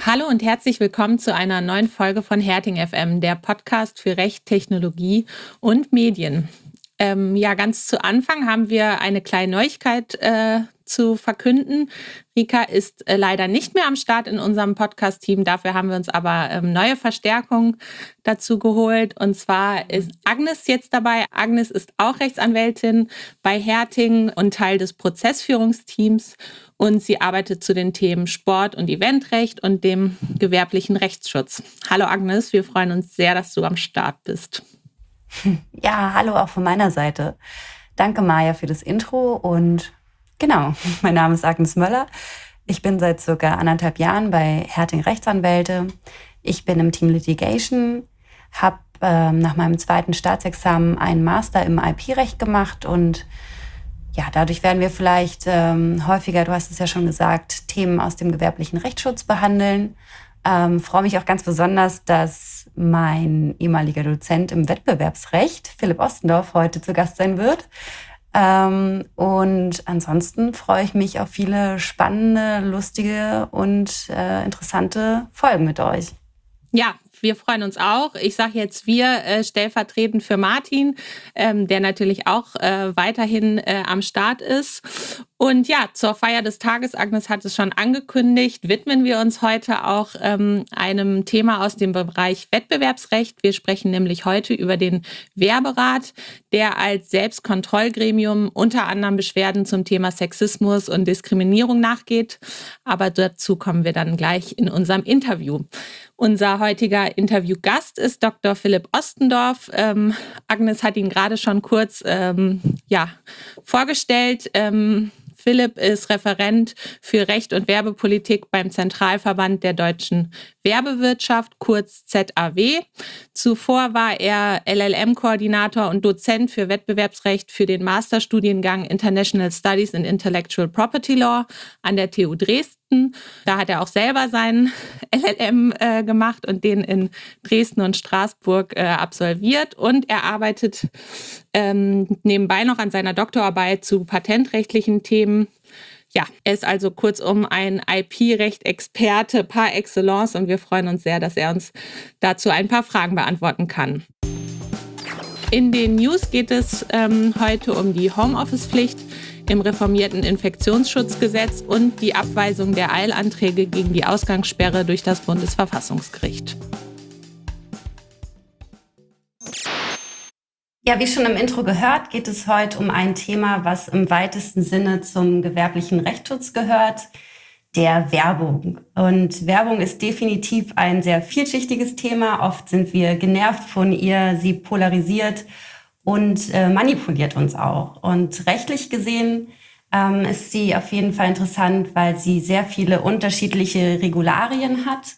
Hallo und herzlich willkommen zu einer neuen Folge von Herting FM, der Podcast für Recht, Technologie und Medien. Ganz zu Anfang haben wir eine kleine Neuigkeit zu verkünden. Rika ist leider nicht mehr am Start in unserem Podcast-Team. Dafür haben wir uns aber neue Verstärkung dazu geholt. Und zwar ist Agnes jetzt dabei. Agnes ist auch Rechtsanwältin bei Herting und Teil des Prozessführungsteams. Und sie arbeitet zu den Themen Sport- und Eventrecht und dem gewerblichen Rechtsschutz. Hallo Agnes, wir freuen uns sehr, dass du am Start bist. Ja, hallo auch von meiner Seite. Danke, Maja, für das Intro. Und genau, mein Name ist Agnes Möller. Ich bin seit circa 1,5 Jahren bei Herting Rechtsanwälte. Ich bin im Team Litigation, habe nach meinem 2. Staatsexamen einen Master im IP-Recht gemacht und ja, dadurch werden wir vielleicht häufiger, du hast es ja schon gesagt, Themen aus dem gewerblichen Rechtsschutz behandeln. Freue mich auch ganz besonders, dass mein ehemaliger Dozent im Wettbewerbsrecht, Philipp Ostendorf, heute zu Gast sein wird. Und ansonsten freue ich mich auf viele spannende, lustige und interessante Folgen mit euch. Ja, wir freuen uns auch. Ich sage jetzt wir stellvertretend für Martin, der natürlich auch weiterhin am Start ist. Und ja, zur Feier des Tages, Agnes hat es schon angekündigt, widmen wir uns heute auch einem Thema aus dem Bereich Wettbewerbsrecht. Wir sprechen nämlich heute über den Wehrberat, der als Selbstkontrollgremium unter anderem Beschwerden zum Thema Sexismus und Diskriminierung nachgeht. Aber dazu kommen wir dann gleich in unserem Interview. Unser heutiger Interviewgast ist Dr. Philipp Ostendorf. Agnes hat ihn gerade schon kurz vorgestellt. Philipp ist Referent für Recht und Werbepolitik beim Zentralverband der deutschen Werbewirtschaft, kurz ZAW. Zuvor war er LLM-Koordinator und Dozent für Wettbewerbsrecht für den Masterstudiengang International Studies in Intellectual Property Law an der TU Dresden. Da hat er auch selber seinen LLM gemacht und den in Dresden und Straßburg absolviert. Und er arbeitet nebenbei noch an seiner Doktorarbeit zu patentrechtlichen Themen. Ja, er ist also kurzum ein IP-Recht-Experte par excellence und wir freuen uns sehr, dass er uns dazu ein paar Fragen beantworten kann. In den News geht es heute um die Homeoffice-Pflicht im reformierten Infektionsschutzgesetz und die Abweisung der Eilanträge gegen die Ausgangssperre durch das Bundesverfassungsgericht. Ja, wie schon im Intro gehört, geht es heute um ein Thema, was im weitesten Sinne zum gewerblichen Rechtsschutz gehört, der Werbung. Und Werbung ist definitiv ein sehr vielschichtiges Thema. Oft sind wir genervt von ihr, sie polarisiert und manipuliert uns auch. Und rechtlich gesehen ist sie auf jeden Fall interessant, weil sie sehr viele unterschiedliche Regularien hat.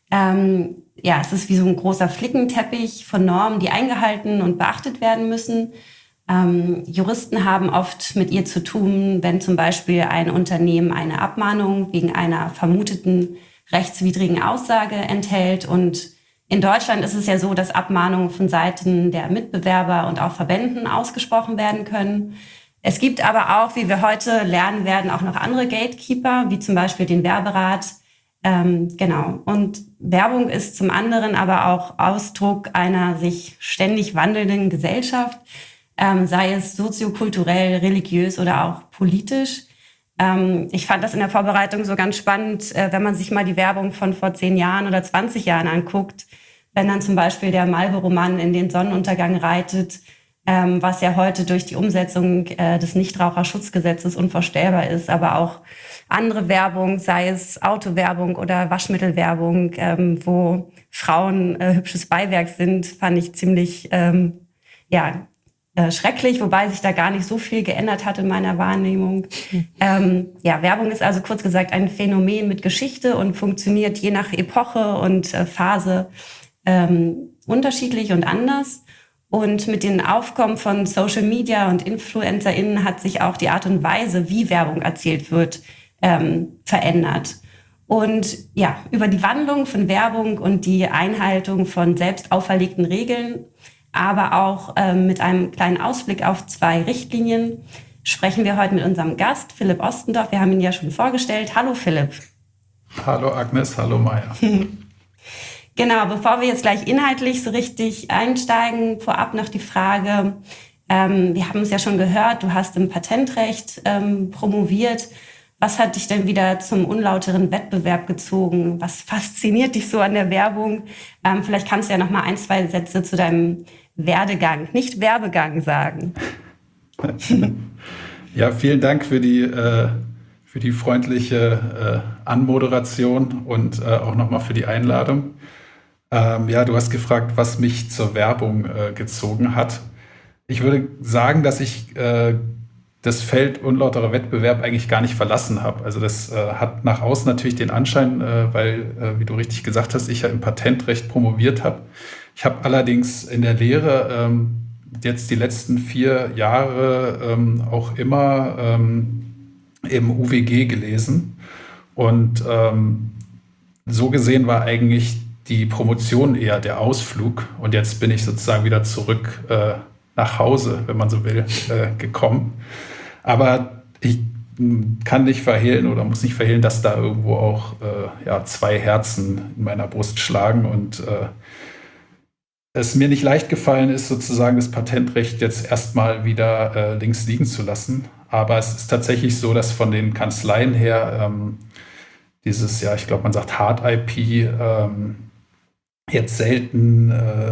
Es ist wie so ein großer Flickenteppich von Normen, die eingehalten und beachtet werden müssen. Juristen haben oft mit ihr zu tun, wenn zum Beispiel ein Unternehmen eine Abmahnung wegen einer vermuteten rechtswidrigen Aussage enthält. Und in Deutschland ist es ja so, dass Abmahnungen von Seiten der Mitbewerber und auch Verbänden ausgesprochen werden können. Es gibt aber auch, wie wir heute lernen werden, auch noch andere Gatekeeper, wie zum Beispiel den Wehrberat. Und Werbung ist zum anderen aber auch Ausdruck einer sich ständig wandelnden Gesellschaft, sei es soziokulturell, religiös oder auch politisch. Ich fand das in der Vorbereitung so ganz spannend, wenn man sich mal die Werbung von vor 10 Jahren oder 20 Jahren anguckt, wenn dann zum Beispiel der Marlboro-Mann in den Sonnenuntergang reitet, was ja heute durch die Umsetzung des Nichtraucherschutzgesetzes unvorstellbar ist, aber auch andere Werbung, sei es Autowerbung oder Waschmittelwerbung, wo Frauen hübsches Beiwerk sind, fand ich ziemlich schrecklich, wobei sich da gar nicht so viel geändert hat in meiner Wahrnehmung. Werbung ist also kurz gesagt ein Phänomen mit Geschichte und funktioniert je nach Epoche und Phase unterschiedlich und anders. Und mit dem Aufkommen von Social Media und InfluencerInnen hat sich auch die Art und Weise, wie Werbung erzählt wird, verändert. Und ja, über die Wandlung von Werbung und die Einhaltung von selbst auferlegten Regeln, aber auch mit einem kleinen Ausblick auf 2 Richtlinien, sprechen wir heute mit unserem Gast, Philipp Ostendorf. Wir haben ihn ja schon vorgestellt. Hallo Philipp. Hallo Agnes, hallo Maja. Genau, bevor wir jetzt gleich inhaltlich so richtig einsteigen, vorab noch die Frage, wir haben es ja schon gehört, du hast im Patentrecht promoviert. Was hat dich denn wieder zum unlauteren Wettbewerb gezogen? Was fasziniert dich so an der Werbung? Vielleicht kannst du ja noch mal 1, 2 Sätze zu deinem Werdegang, nicht Werbegang sagen. Ja, vielen Dank für die freundliche Anmoderation und auch nochmal für die Einladung. Ja, du hast gefragt, was mich zur Werbung gezogen hat. Ich würde sagen, dass ich das Feld unlauterer Wettbewerb eigentlich gar nicht verlassen habe. Also das hat nach außen natürlich den Anschein, weil, wie du richtig gesagt hast, ich ja im Patentrecht promoviert habe. Ich habe allerdings in der Lehre jetzt die letzten 4 Jahre auch immer im UWG gelesen. Und so gesehen war eigentlich die Promotion eher der Ausflug. Und jetzt bin ich sozusagen wieder zurück nach Hause, wenn man so will, gekommen. Aber ich kann nicht verhehlen oder muss nicht verhehlen, dass da irgendwo auch 2 Herzen in meiner Brust schlagen und es mir nicht leicht gefallen ist, sozusagen das Patentrecht jetzt erstmal wieder links liegen zu lassen. Aber es ist tatsächlich so, dass von den Kanzleien her dieses, ja, ich glaube, man sagt Hard IP, jetzt selten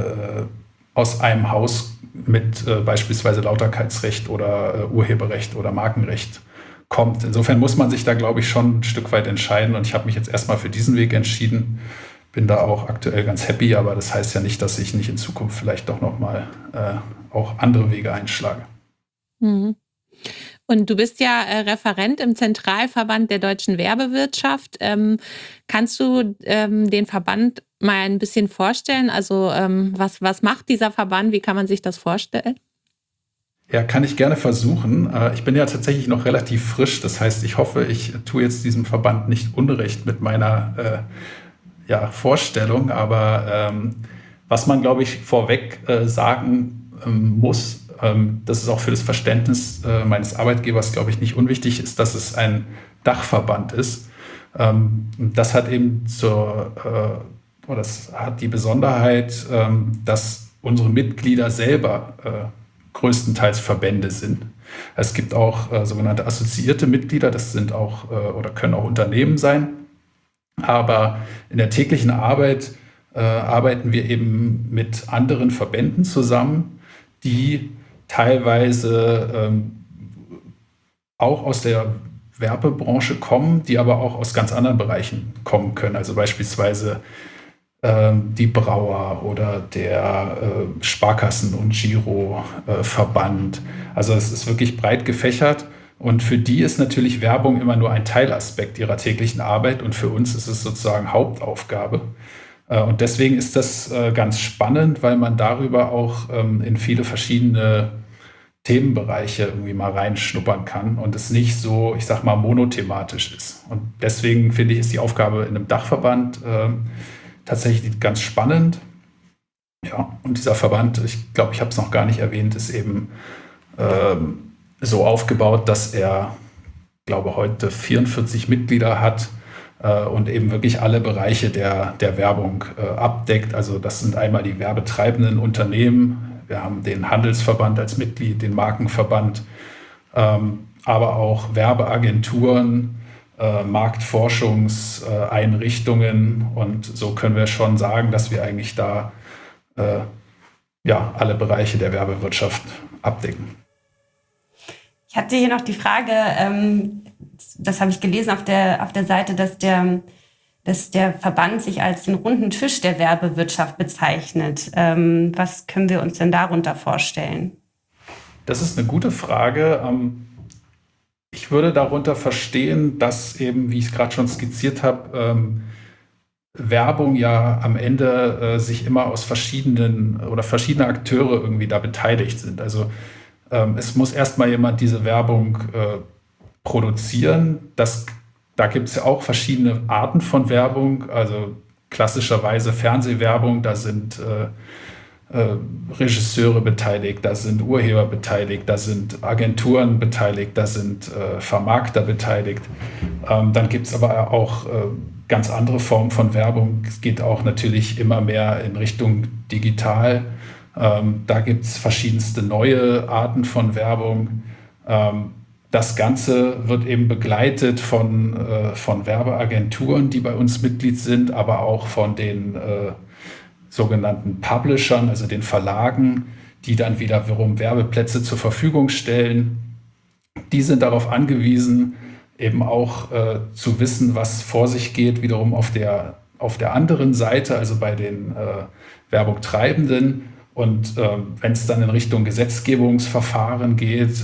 aus einem Haus mit beispielsweise Lauterkeitsrecht oder Urheberrecht oder Markenrecht kommt. Insofern muss man sich da, glaube ich, schon ein Stück weit entscheiden. Und ich habe mich jetzt erstmal für diesen Weg entschieden. Bin da auch aktuell ganz happy, aber das heißt ja nicht, dass ich nicht in Zukunft vielleicht doch nochmal auch andere Wege einschlage. Mhm. Und du bist ja Referent im Zentralverband der deutschen Werbewirtschaft. Kannst du den Verband mal ein bisschen vorstellen? Also was macht dieser Verband? Wie kann man sich das vorstellen? Ja, kann ich gerne versuchen. Ich bin ja tatsächlich noch relativ frisch. Das heißt, ich hoffe, ich tue jetzt diesem Verband nicht Unrecht mit meiner Vorstellung. Aber was man, glaube ich, vorweg sagen muss, das ist auch für das Verständnis meines Arbeitgebers, glaube ich, nicht unwichtig, ist, dass es ein Dachverband ist. Das hat eben das hat die Besonderheit, dass unsere Mitglieder selber größtenteils Verbände sind. Es gibt auch sogenannte assoziierte Mitglieder, das sind auch oder können auch Unternehmen sein. Aber in der täglichen Arbeit arbeiten wir eben mit anderen Verbänden zusammen, die teilweise auch aus der Werbebranche kommen, die aber auch aus ganz anderen Bereichen kommen können. Also beispielsweise die Brauer oder der Sparkassen- und Giroverband. Also es ist wirklich breit gefächert. Und für die ist natürlich Werbung immer nur ein Teilaspekt ihrer täglichen Arbeit. Und für uns ist es sozusagen Hauptaufgabe. Und deswegen ist das ganz spannend, weil man darüber auch in viele verschiedene Themenbereiche irgendwie mal reinschnuppern kann und es nicht so, ich sag mal, monothematisch ist. Und deswegen finde ich, ist die Aufgabe in einem Dachverband tatsächlich ganz spannend. Ja, und dieser Verband, ich glaube, ich habe es noch gar nicht erwähnt, ist eben so aufgebaut, dass er, glaube heute 44 Mitglieder hat und eben wirklich alle Bereiche der Werbung abdeckt. Also das sind einmal die werbetreibenden Unternehmen, wir haben den Handelsverband als Mitglied, den Markenverband, aber auch Werbeagenturen, Marktforschungseinrichtungen und so können wir schon sagen, dass wir eigentlich da alle Bereiche der Werbewirtschaft abdecken. Ich hatte hier noch die Frage, das habe ich gelesen auf der Seite, dass der Verband sich als den runden Tisch der Werbewirtschaft bezeichnet. Was können wir uns denn darunter vorstellen? Das ist eine gute Frage. Ich würde darunter verstehen, dass eben, wie ich es gerade schon skizziert habe, Werbung ja am Ende sich immer aus verschiedene Akteure irgendwie da beteiligt sind. Also es muss erstmal jemand diese Werbung produzieren. Da gibt es ja auch verschiedene Arten von Werbung, also klassischerweise Fernsehwerbung, da sind Regisseure beteiligt, da sind Urheber beteiligt, da sind Agenturen beteiligt, da sind Vermarkter beteiligt. Dann gibt es aber auch ganz andere Formen von Werbung. Es geht auch natürlich immer mehr in Richtung digital. Da gibt es verschiedenste neue Arten von Werbung. Das Ganze wird eben begleitet von Werbeagenturen, die bei uns Mitglied sind, aber auch von den sogenannten Publishern, also den Verlagen, die dann wiederum Werbeplätze zur Verfügung stellen. Die sind darauf angewiesen, eben auch zu wissen, was vor sich geht, wiederum auf der anderen Seite, also bei den Werbungtreibenden. Und wenn es dann in Richtung Gesetzgebungsverfahren geht,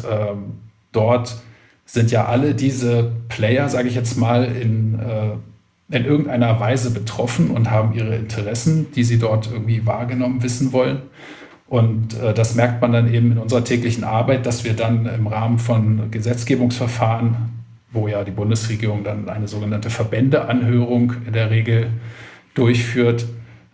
dort sind ja alle diese Player, sage ich jetzt mal, in irgendeiner Weise betroffen und haben ihre Interessen, die sie dort irgendwie wahrgenommen wissen wollen. Und das merkt man dann eben in unserer täglichen Arbeit, dass wir dann im Rahmen von Gesetzgebungsverfahren, wo ja die Bundesregierung dann eine sogenannte Verbändeanhörung in der Regel durchführt,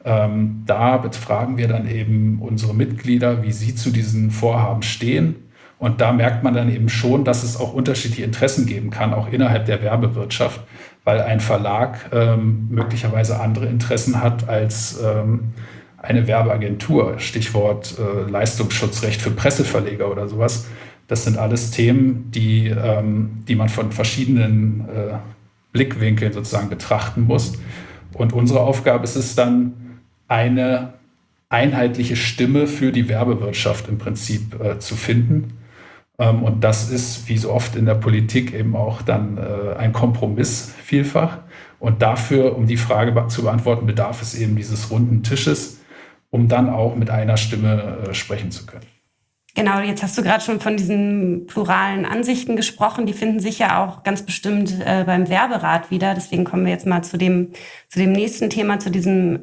da befragen wir dann eben unsere Mitglieder, wie sie zu diesen Vorhaben stehen. Und da merkt man dann eben schon, dass es auch unterschiedliche Interessen geben kann, auch innerhalb der Werbewirtschaft, weil ein Verlag möglicherweise andere Interessen hat als eine Werbeagentur. Stichwort Leistungsschutzrecht für Presseverleger oder sowas. Das sind alles Themen, die man von verschiedenen Blickwinkeln sozusagen betrachten muss. Und unsere Aufgabe ist es dann, eine einheitliche Stimme für die Werbewirtschaft im Prinzip zu finden. Und das ist, wie so oft in der Politik, eben auch dann ein Kompromiss vielfach. Und dafür, um die Frage zu beantworten, bedarf es eben dieses runden Tisches, um dann auch mit einer Stimme sprechen zu können. Genau, jetzt hast du gerade schon von diesen pluralen Ansichten gesprochen. Die finden sich ja auch ganz bestimmt beim Werberat wieder. Deswegen kommen wir jetzt mal zu dem nächsten Thema, zu diesem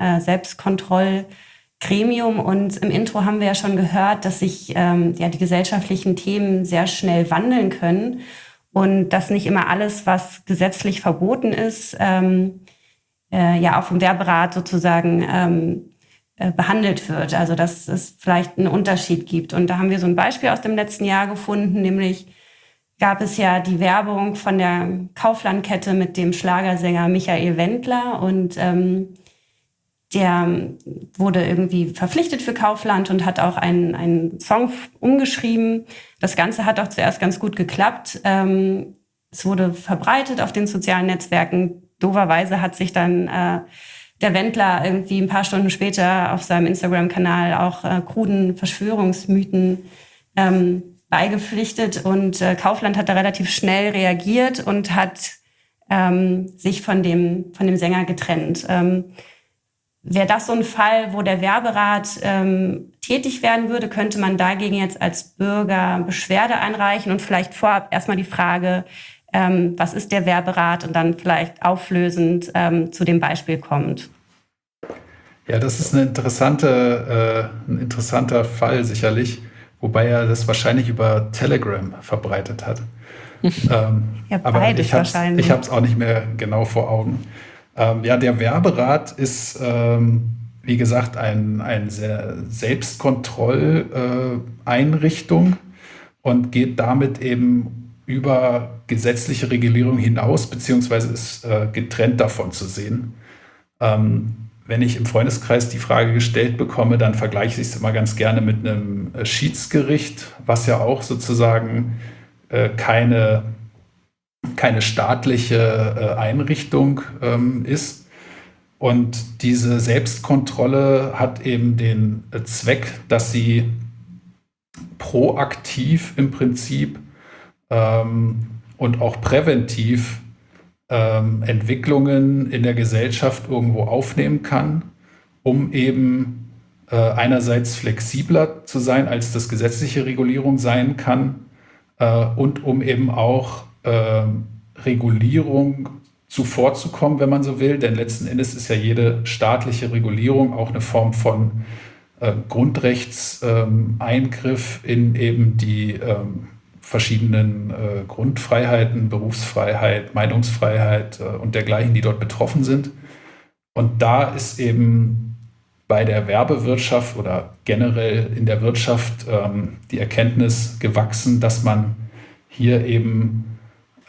Selbstkontrollgremium. Und im Intro haben wir ja schon gehört, dass sich die gesellschaftlichen Themen sehr schnell wandeln können und dass nicht immer alles, was gesetzlich verboten ist, auch vom Werberat sozusagen behandelt wird, also dass es vielleicht einen Unterschied gibt. Und da haben wir so ein Beispiel aus dem letzten Jahr gefunden, nämlich gab es ja die Werbung von der Kauflandkette mit dem Schlagersänger Michael Wendler und der wurde irgendwie verpflichtet für Kaufland und hat auch einen Song umgeschrieben. Das Ganze hat auch zuerst ganz gut geklappt. Es wurde verbreitet auf den sozialen Netzwerken. Dooferweise hat sich dann der Wendler irgendwie ein paar Stunden später auf seinem Instagram-Kanal auch kruden Verschwörungsmythen beigepflichtet. Und Kaufland hat da relativ schnell reagiert und hat sich von dem Sänger getrennt. Wäre das so ein Fall, wo der Werberat tätig werden würde, könnte man dagegen jetzt als Bürger Beschwerde einreichen und vielleicht vorab erstmal die Frage, was ist der Werberat und dann vielleicht auflösend zu dem Beispiel kommt. Ja, das ist ein interessanter Fall sicherlich, wobei er das wahrscheinlich über Telegram verbreitet hat. Ja, aber ich habe es auch nicht mehr genau vor Augen. Der Werberat ist, wie gesagt, eine Selbstkontrolleinrichtung und geht damit eben über gesetzliche Regulierung hinaus, beziehungsweise ist getrennt davon zu sehen. Wenn ich im Freundeskreis die Frage gestellt bekomme, dann vergleiche ich es immer ganz gerne mit einem Schiedsgericht, was ja auch sozusagen keine staatliche Einrichtung ist. Und diese Selbstkontrolle hat eben den Zweck, dass sie proaktiv im Prinzip und auch präventiv Entwicklungen in der Gesellschaft irgendwo aufnehmen kann, um eben einerseits flexibler zu sein, als das gesetzliche Regulierung sein kann, und um eben auch Regulierung zuvorzukommen, wenn man so will. Denn letzten Endes ist ja jede staatliche Regulierung auch eine Form von Grundrechtseingriff in eben die verschiedenen Grundfreiheiten, Berufsfreiheit, Meinungsfreiheit und dergleichen, die dort betroffen sind. Und da ist eben bei der Werbewirtschaft oder generell in der Wirtschaft die Erkenntnis gewachsen, dass man hier eben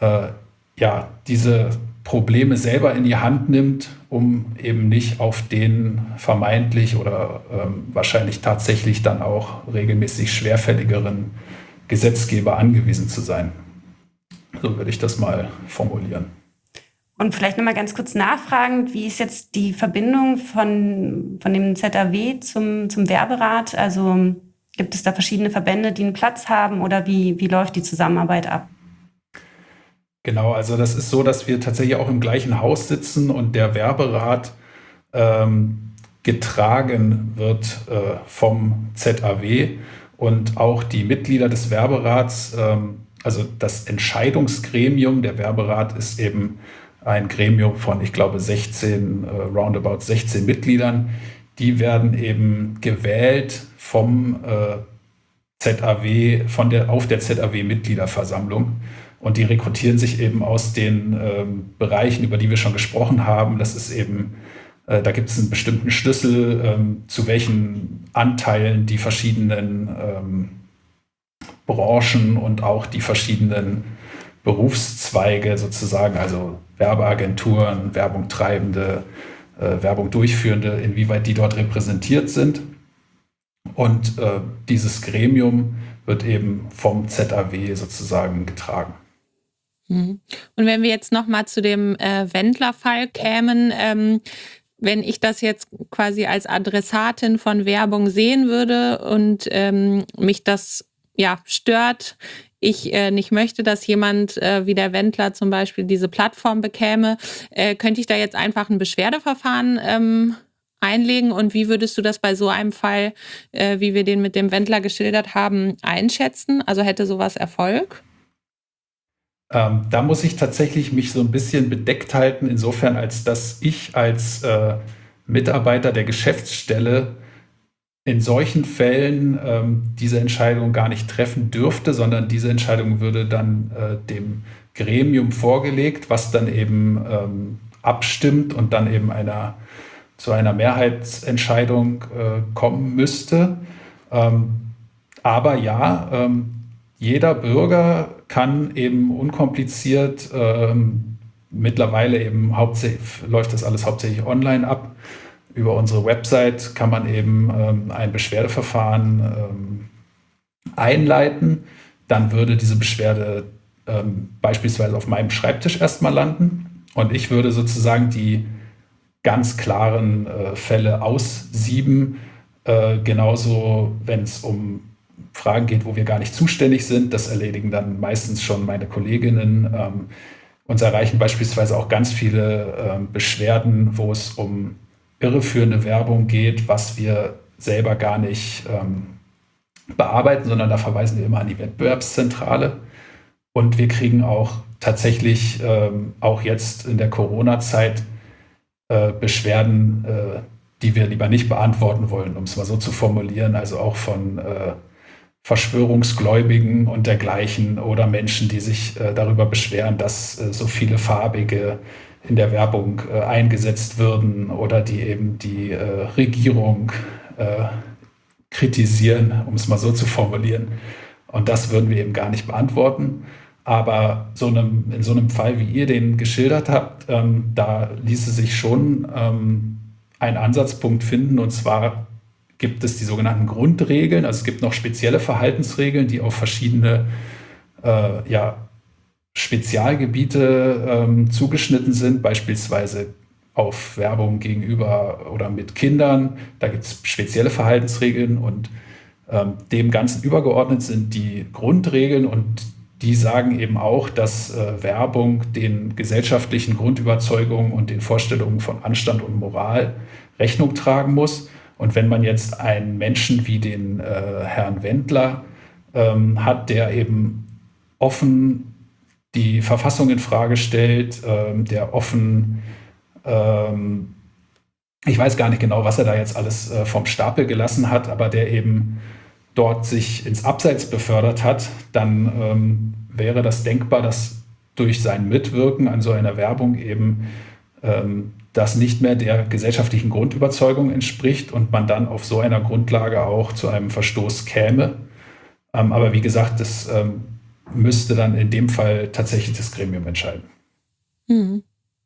diese Probleme selber in die Hand nimmt, um eben nicht auf den vermeintlich oder wahrscheinlich tatsächlich dann auch regelmäßig schwerfälligeren Gesetzgeber angewiesen zu sein. So würde ich das mal formulieren. Und vielleicht nochmal ganz kurz nachfragend, wie ist jetzt die Verbindung von dem ZAW zum Werberat? Also gibt es da verschiedene Verbände, die einen Platz haben, oder wie läuft die Zusammenarbeit ab? Genau, also das ist so, dass wir tatsächlich auch im gleichen Haus sitzen und der Werberat getragen wird vom ZAW und auch die Mitglieder des Werberats, also das Entscheidungsgremium, der Werberat ist eben ein Gremium von, ich glaube, roundabout 16 Mitgliedern. Die werden eben gewählt vom ZAW, auf der ZAW-Mitgliederversammlung. Und die rekrutieren sich eben aus den Bereichen, über die wir schon gesprochen haben. Das ist eben, da gibt es einen bestimmten Schlüssel, zu welchen Anteilen die verschiedenen Branchen und auch die verschiedenen Berufszweige sozusagen, also Werbeagenturen, Werbung treibende, Werbung durchführende, inwieweit die dort repräsentiert sind. Und dieses Gremium wird eben vom ZAW sozusagen getragen. Und wenn wir jetzt nochmal zu dem Wendler-Fall kämen, wenn ich das jetzt quasi als Adressatin von Werbung sehen würde und mich das stört, ich nicht möchte, dass jemand wie der Wendler zum Beispiel diese Plattform bekäme, könnte ich da jetzt einfach ein Beschwerdeverfahren einlegen? Und wie würdest du das bei so einem Fall, wie wir den mit dem Wendler geschildert haben, einschätzen? Also hätte sowas Erfolg? Da muss ich tatsächlich mich so ein bisschen bedeckt halten, insofern, als dass ich als Mitarbeiter der Geschäftsstelle in solchen Fällen diese Entscheidung gar nicht treffen dürfte, sondern diese Entscheidung würde dann dem Gremium vorgelegt, was dann eben abstimmt und dann eben zu einer Mehrheitsentscheidung kommen müsste. Aber ja, jeder Bürger kann eben unkompliziert, mittlerweile eben läuft das alles hauptsächlich online ab. Über unsere Website kann man eben ein Beschwerdeverfahren einleiten. Dann würde diese Beschwerde beispielsweise auf meinem Schreibtisch erstmal landen und ich würde sozusagen die ganz klaren Fälle aussieben. Genauso, wenn es um Fragen geht, wo wir gar nicht zuständig sind. Das erledigen dann meistens schon meine Kolleginnen. Uns erreichen beispielsweise auch ganz viele Beschwerden, wo es um irreführende Werbung geht, was wir selber gar nicht bearbeiten, sondern da verweisen wir immer an die Wettbewerbszentrale. Und wir kriegen auch tatsächlich, auch jetzt in der Corona-Zeit, Beschwerden, die wir lieber nicht beantworten wollen, um es mal so zu formulieren, also auch von Verschwörungsgläubigen und dergleichen oder Menschen, die sich darüber beschweren, dass so viele Farbige in der Werbung eingesetzt würden oder die eben die Regierung kritisieren, um es mal so zu formulieren. Und das würden wir eben gar nicht beantworten. Aber in so einem Fall, wie ihr den geschildert habt, da ließe sich schon ein Ansatzpunkt finden. Und zwar gibt es die sogenannten Grundregeln. Also es gibt noch spezielle Verhaltensregeln, die auf verschiedene Spezialgebiete zugeschnitten sind, beispielsweise auf Werbung gegenüber oder mit Kindern. Da gibt es spezielle Verhaltensregeln und dem Ganzen übergeordnet sind die Grundregeln und die sagen eben auch, dass Werbung den gesellschaftlichen Grundüberzeugungen und den Vorstellungen von Anstand und Moral Rechnung tragen muss. Und wenn man jetzt einen Menschen wie den Herrn Wendler hat, der eben offen die Verfassung in Frage stellt, der offen, ich weiß gar nicht genau, was er da jetzt alles vom Stapel gelassen hat, aber der eben dort sich ins Abseits befördert hat, dann wäre das denkbar, dass durch sein Mitwirken an so einer Werbung eben das nicht mehr der gesellschaftlichen Grundüberzeugung entspricht und man dann auf so einer Grundlage auch zu einem Verstoß käme. Aber wie gesagt, das müsste dann in dem Fall tatsächlich das Gremium entscheiden. Mhm.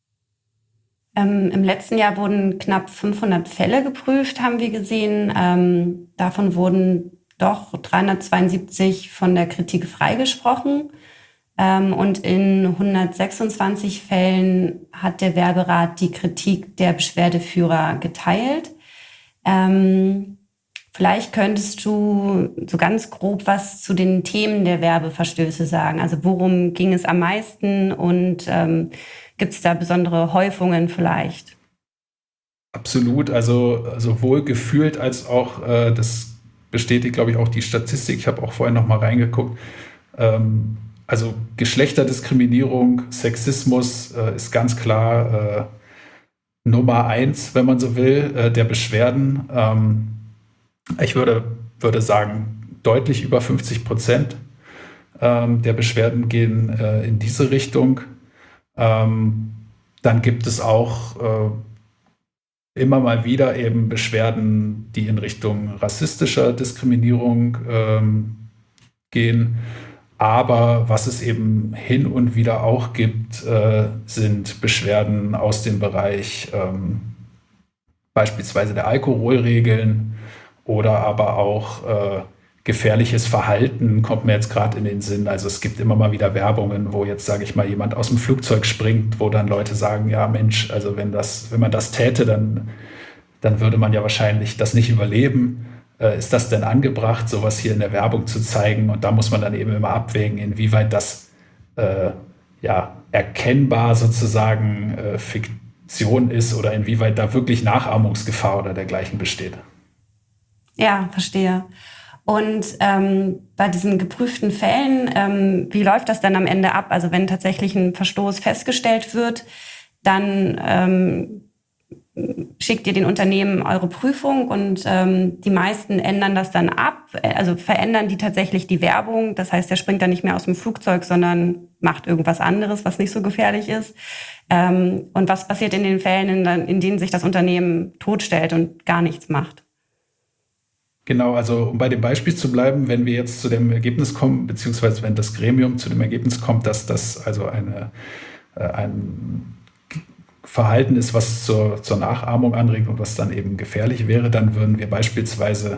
Im letzten Jahr wurden knapp 500 Fälle geprüft, haben wir gesehen. Davon wurden doch 372 von der Kritik freigesprochen. Und in 126 Fällen hat der Werberat die Kritik der Beschwerdeführer geteilt. Vielleicht könntest du so ganz grob was zu den Themen der Werbeverstöße sagen. Also worum ging es am meisten und gibt es da besondere Häufungen vielleicht? Absolut, also sowohl gefühlt als auch, das bestätigt, glaube ich, auch die Statistik. Ich habe auch vorhin noch mal reingeguckt. Also Geschlechterdiskriminierung, Sexismus ist ganz klar Nummer 1, wenn man so will, der Beschwerden. Ich würde sagen, deutlich über 50% der Beschwerden gehen in diese Richtung. Dann gibt es auch immer mal wieder eben Beschwerden, die in Richtung rassistischer Diskriminierung gehen. Aber was es eben hin und wieder auch gibt, sind Beschwerden aus dem Bereich beispielsweise der Alkoholregeln oder aber auch gefährliches Verhalten kommt mir jetzt gerade in den Sinn. Also es gibt immer mal wieder Werbungen, wo jetzt, sage ich mal, jemand aus dem Flugzeug springt, wo dann Leute sagen, ja Mensch, also wenn man das täte, dann würde man ja wahrscheinlich das nicht überleben. Ist das denn angebracht, sowas hier in der Werbung zu zeigen? Und da muss man dann eben immer abwägen, inwieweit das erkennbar sozusagen Fiktion ist oder inwieweit da wirklich Nachahmungsgefahr oder dergleichen besteht. Ja, verstehe. Und bei diesen geprüften Fällen, wie läuft das dann am Ende ab? Also wenn tatsächlich ein Verstoß festgestellt wird, dann schickt ihr den Unternehmen eure Prüfung und die meisten ändern das dann ab, also verändern die tatsächlich die Werbung. Das heißt, der springt dann nicht mehr aus dem Flugzeug, sondern macht irgendwas anderes, was nicht so gefährlich ist. Und was passiert in den Fällen, in denen sich das Unternehmen totstellt und gar nichts macht? Genau, also um bei dem Beispiel zu bleiben, wenn wir jetzt zu dem Ergebnis kommen, beziehungsweise wenn das Gremium zu dem Ergebnis kommt, dass das also ein Verhalten ist, was zur Nachahmung anregt und was dann eben gefährlich wäre, dann würden wir beispielsweise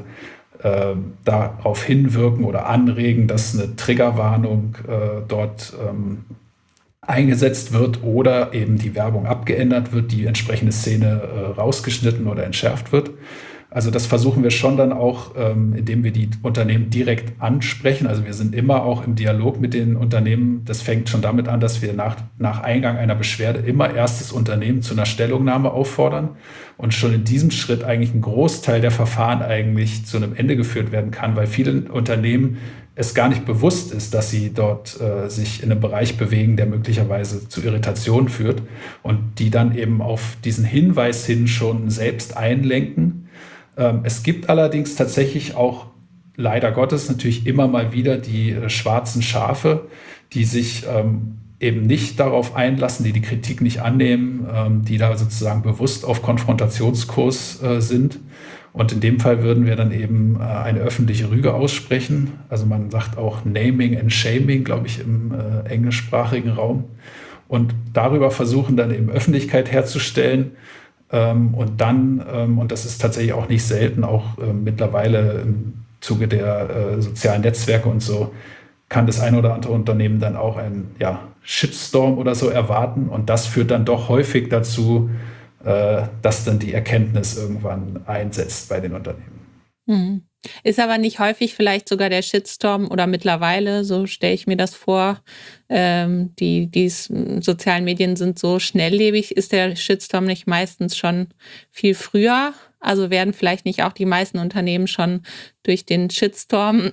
darauf hinwirken oder anregen, dass eine Triggerwarnung dort eingesetzt wird oder eben die Werbung abgeändert wird, die entsprechende Szene rausgeschnitten oder entschärft wird. Also das versuchen wir schon dann auch, indem wir die Unternehmen direkt ansprechen. Also wir sind immer auch im Dialog mit den Unternehmen. Das fängt schon damit an, dass wir nach Eingang einer Beschwerde immer erst das Unternehmen zu einer Stellungnahme auffordern und schon in diesem Schritt eigentlich ein Großteil der Verfahren eigentlich zu einem Ende geführt werden kann, weil vielen Unternehmen es gar nicht bewusst ist, dass sie dort sich in einem Bereich bewegen, der möglicherweise zu Irritationen führt und die dann eben auf diesen Hinweis hin schon selbst einlenken. Es gibt allerdings tatsächlich auch leider Gottes natürlich immer mal wieder die schwarzen Schafe, die sich eben nicht darauf einlassen, die Kritik nicht annehmen, die da sozusagen bewusst auf Konfrontationskurs sind. Und in dem Fall würden wir dann eben eine öffentliche Rüge aussprechen. Also man sagt auch Naming and Shaming, glaube ich, im englischsprachigen Raum. Und darüber versuchen dann eben Öffentlichkeit herzustellen. Und dann, und das ist tatsächlich auch nicht selten, auch mittlerweile im Zuge der sozialen Netzwerke und so, kann das ein oder andere Unternehmen dann auch einen Shitstorm oder so erwarten. Und das führt dann doch häufig dazu, dass dann die Erkenntnis irgendwann einsetzt bei den Unternehmen. Ist aber nicht häufig vielleicht sogar der Shitstorm oder mittlerweile, so stelle ich mir das vor, die sozialen Medien sind so schnelllebig, ist der Shitstorm nicht meistens schon viel früher? Also werden vielleicht nicht auch die meisten Unternehmen schon durch den Shitstorm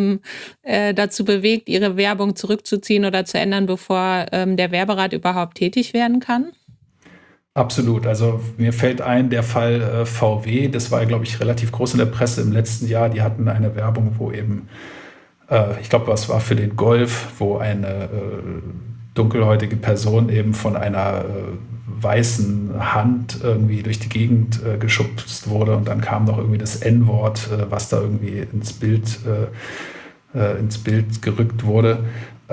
dazu bewegt, ihre Werbung zurückzuziehen oder zu ändern, bevor der Werberat überhaupt tätig werden kann? Absolut. Also mir fällt ein, der Fall VW, das war, glaube ich, relativ groß in der Presse im letzten Jahr. Die hatten eine Werbung, wo eben, ich glaube, was war für den Golf, wo eine dunkelhäutige Person eben von einer weißen Hand irgendwie durch die Gegend geschubst wurde und dann kam noch irgendwie das N-Wort, was da irgendwie ins Bild gerückt wurde.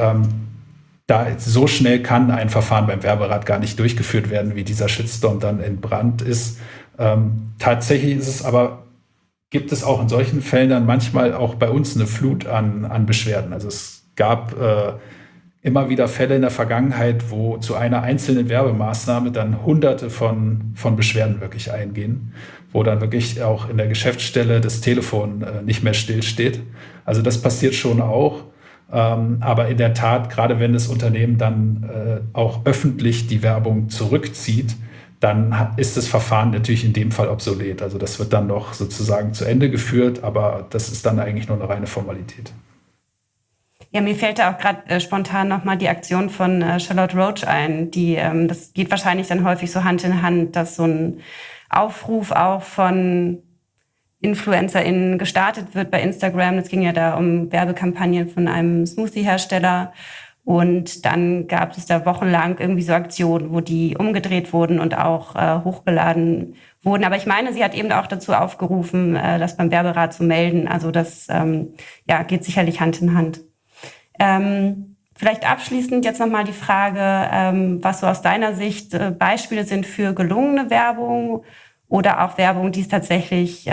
So schnell kann ein Verfahren beim Werberat gar nicht durchgeführt werden, wie dieser Shitstorm dann entbrannt ist. Tatsächlich ist es aber, gibt es auch in solchen Fällen dann manchmal auch bei uns eine Flut an Beschwerden. Also es gab immer wieder Fälle in der Vergangenheit, wo zu einer einzelnen Werbemaßnahme dann Hunderte von Beschwerden wirklich eingehen, wo dann wirklich auch in der Geschäftsstelle das Telefon nicht mehr stillsteht. Also das passiert schon auch. Aber in der Tat, gerade wenn das Unternehmen dann auch öffentlich die Werbung zurückzieht, dann ist das Verfahren natürlich in dem Fall obsolet. Also das wird dann noch sozusagen zu Ende geführt, aber das ist dann eigentlich nur eine reine Formalität. Ja, mir fällt da auch gerade spontan nochmal die Aktion von Charlotte Roach ein. Das geht wahrscheinlich dann häufig so Hand in Hand, dass so ein Aufruf auch von InfluencerInnen gestartet wird bei Instagram. Es ging ja da um Werbekampagnen von einem Smoothie-Hersteller. Und dann gab es da wochenlang irgendwie so Aktionen, wo die umgedreht wurden und auch hochgeladen wurden. Aber ich meine, sie hat eben auch dazu aufgerufen, das beim Werberat zu melden. Also das geht sicherlich Hand in Hand. Vielleicht abschließend jetzt nochmal die Frage, was so aus deiner Sicht Beispiele sind für gelungene Werbung oder auch Werbung, die es tatsächlich,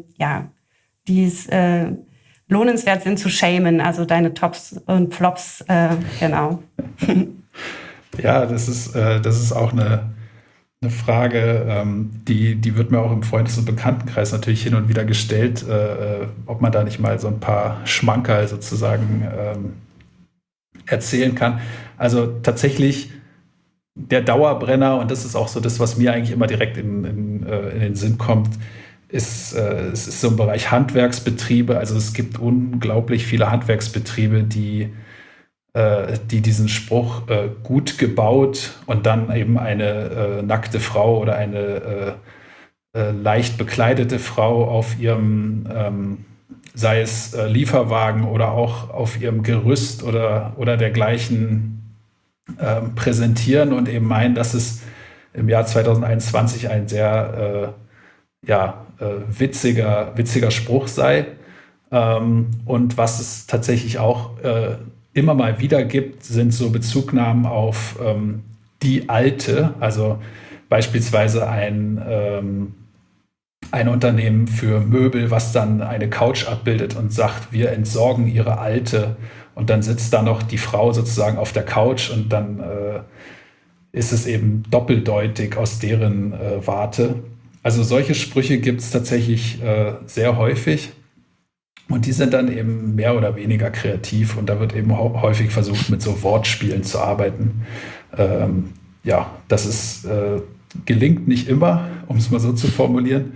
lohnenswert sind zu shamen, also deine Tops und Flops, genau. Ja, das ist auch eine Frage, die wird mir auch im Freundes- und Bekanntenkreis natürlich hin und wieder gestellt, ob man da nicht mal so ein paar Schmankerl sozusagen erzählen kann. Also tatsächlich der Dauerbrenner, und das ist auch so das, was mir eigentlich immer direkt in den Sinn kommt, es ist so im Bereich Handwerksbetriebe. Also es gibt unglaublich viele Handwerksbetriebe, die diesen Spruch gut gebaut und dann eben eine nackte Frau oder eine leicht bekleidete Frau auf ihrem, sei es Lieferwagen oder auch auf ihrem Gerüst oder dergleichen präsentieren und eben meinen, dass es im Jahr 2021 ein sehr witziger Spruch sei. Und was es tatsächlich auch immer mal wieder gibt, sind so Bezugnahmen auf die Alte, also beispielsweise ein Unternehmen für Möbel, was dann eine Couch abbildet und sagt, wir entsorgen ihre Alte, und dann sitzt da noch die Frau sozusagen auf der Couch und dann ist es eben doppeldeutig aus deren Warte. Also solche Sprüche gibt es tatsächlich sehr häufig. Und die sind dann eben mehr oder weniger kreativ und da wird eben häufig versucht, mit so Wortspielen zu arbeiten. Das gelingt nicht immer, um es mal so zu formulieren.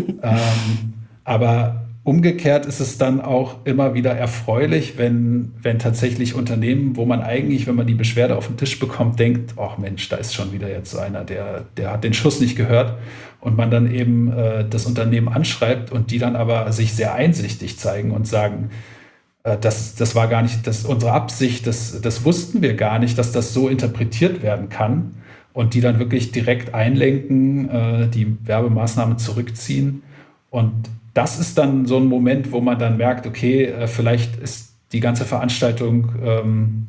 Aber umgekehrt ist es dann auch immer wieder erfreulich, wenn tatsächlich Unternehmen, wo man eigentlich, wenn man die Beschwerde auf den Tisch bekommt, denkt, ach Mensch, da ist schon wieder jetzt so einer, der hat den Schuss nicht gehört, und man dann eben das Unternehmen anschreibt und die dann aber sich sehr einsichtig zeigen und sagen, das war gar nicht unsere Absicht, das wussten wir gar nicht, dass das so interpretiert werden kann, und die dann wirklich direkt einlenken, die Werbemaßnahme zurückziehen. Und das ist dann so ein Moment, wo man dann merkt, okay, vielleicht ist die ganze Veranstaltung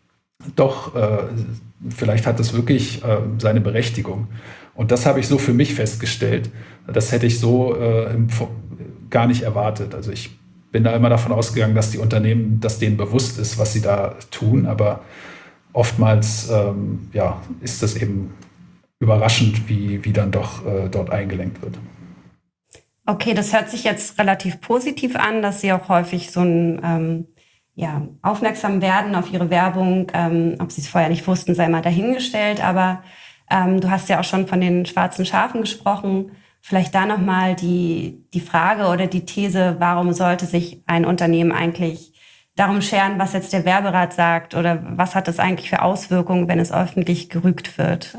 vielleicht hat es wirklich seine Berechtigung. Und das habe ich so für mich festgestellt. Das hätte ich so gar nicht erwartet. Also ich bin da immer davon ausgegangen, dass die Unternehmen, dass denen bewusst ist, was sie da tun. Aber oftmals ist das eben überraschend, wie dann doch dort eingelenkt wird. Okay, das hört sich jetzt relativ positiv an, dass Sie auch häufig so ein aufmerksam werden auf Ihre Werbung. Ob Sie es vorher nicht wussten, sei mal dahingestellt. Aber du hast ja auch schon von den schwarzen Schafen gesprochen. Vielleicht da nochmal die Frage oder die These, warum sollte sich ein Unternehmen eigentlich darum scheren, was jetzt der Werberat sagt, oder was hat das eigentlich für Auswirkungen, wenn es öffentlich gerügt wird?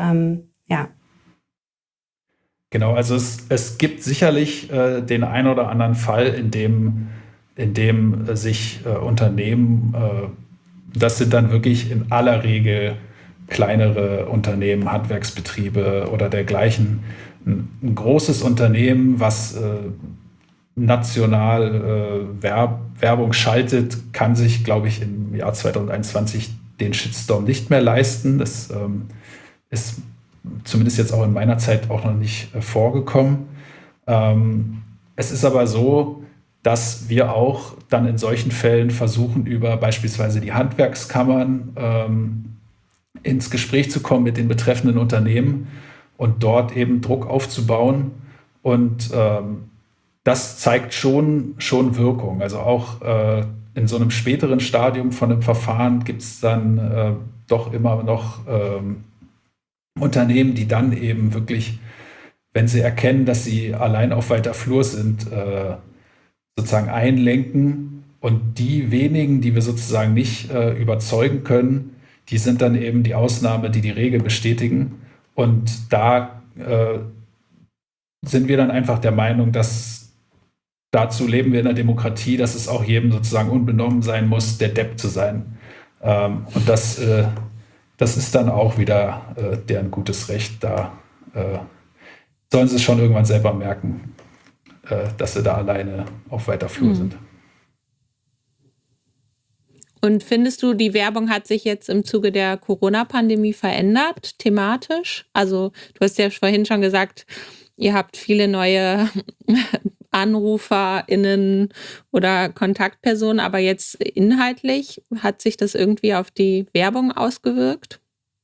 Genau, also es gibt sicherlich den einen oder anderen Fall, in dem sich Unternehmen, das sind dann wirklich in aller Regel kleinere Unternehmen, Handwerksbetriebe oder dergleichen. Ein großes Unternehmen, was national Werbung schaltet, kann sich, glaube ich, im Jahr 2021 den Shitstorm nicht mehr leisten. Das ist zumindest jetzt auch in meiner Zeit auch noch nicht vorgekommen. Es ist aber so, dass wir auch dann in solchen Fällen versuchen, über beispielsweise die Handwerkskammern ins Gespräch zu kommen mit den betreffenden Unternehmen und dort eben Druck aufzubauen. Und das zeigt schon Wirkung. Also auch in so einem späteren Stadium von einem Verfahren gibt es dann doch immer noch Unternehmen, die dann eben wirklich, wenn sie erkennen, dass sie allein auf weiter Flur sind, sozusagen einlenken. Und die wenigen, die wir sozusagen nicht überzeugen können, die sind dann eben die Ausnahme, die die Regel bestätigen. Und da sind wir dann einfach der Meinung, dass dazu leben wir in der Demokratie, dass es auch jedem sozusagen unbenommen sein muss, der Depp zu sein. Und das ist dann auch wieder deren gutes Recht. Da sollen sie es schon irgendwann selber merken, dass sie da alleine auf weiter Flur sind. Und findest du, die Werbung hat sich jetzt im Zuge der Corona-Pandemie verändert, thematisch? Also du hast ja vorhin schon gesagt, ihr habt viele neue AnruferInnen oder Kontaktpersonen, aber jetzt inhaltlich, hat sich das irgendwie auf die Werbung ausgewirkt?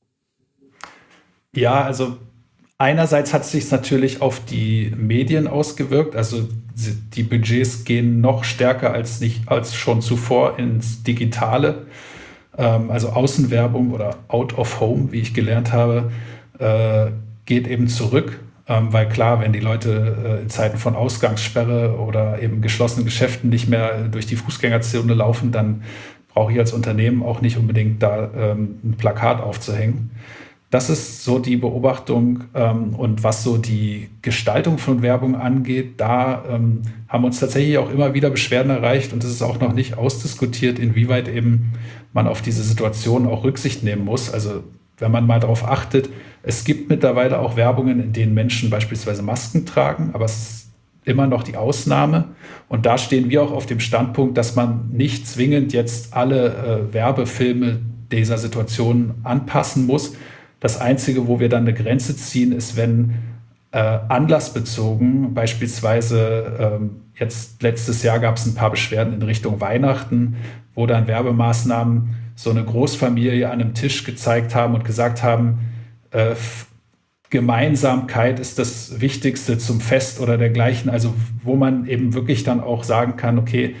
Ja, also einerseits hat es sich natürlich auf die Medien ausgewirkt. Also die Budgets gehen noch stärker als schon zuvor ins Digitale. Also Außenwerbung oder Out of Home, wie ich gelernt habe, geht eben zurück. Weil klar, wenn die Leute in Zeiten von Ausgangssperre oder eben geschlossenen Geschäften nicht mehr durch die Fußgängerzone laufen, dann brauche ich als Unternehmen auch nicht unbedingt da ein Plakat aufzuhängen. Das ist so die Beobachtung. Und was so die Gestaltung von Werbung angeht, da haben uns tatsächlich auch immer wieder Beschwerden erreicht und es ist auch noch nicht ausdiskutiert, inwieweit eben man auf diese Situation auch Rücksicht nehmen muss. Also wenn man mal darauf achtet, es gibt mittlerweile auch Werbungen, in denen Menschen beispielsweise Masken tragen, aber es ist immer noch die Ausnahme. Und da stehen wir auch auf dem Standpunkt, dass man nicht zwingend jetzt alle Werbefilme dieser Situation anpassen muss. Das Einzige, wo wir dann eine Grenze ziehen, ist, wenn anlassbezogen, beispielsweise jetzt letztes Jahr gab es ein paar Beschwerden in Richtung Weihnachten, wo dann Werbemaßnahmen so eine Großfamilie an einem Tisch gezeigt haben und gesagt haben, Gemeinsamkeit ist das Wichtigste zum Fest oder dergleichen. Also wo man eben wirklich dann auch sagen kann, okay,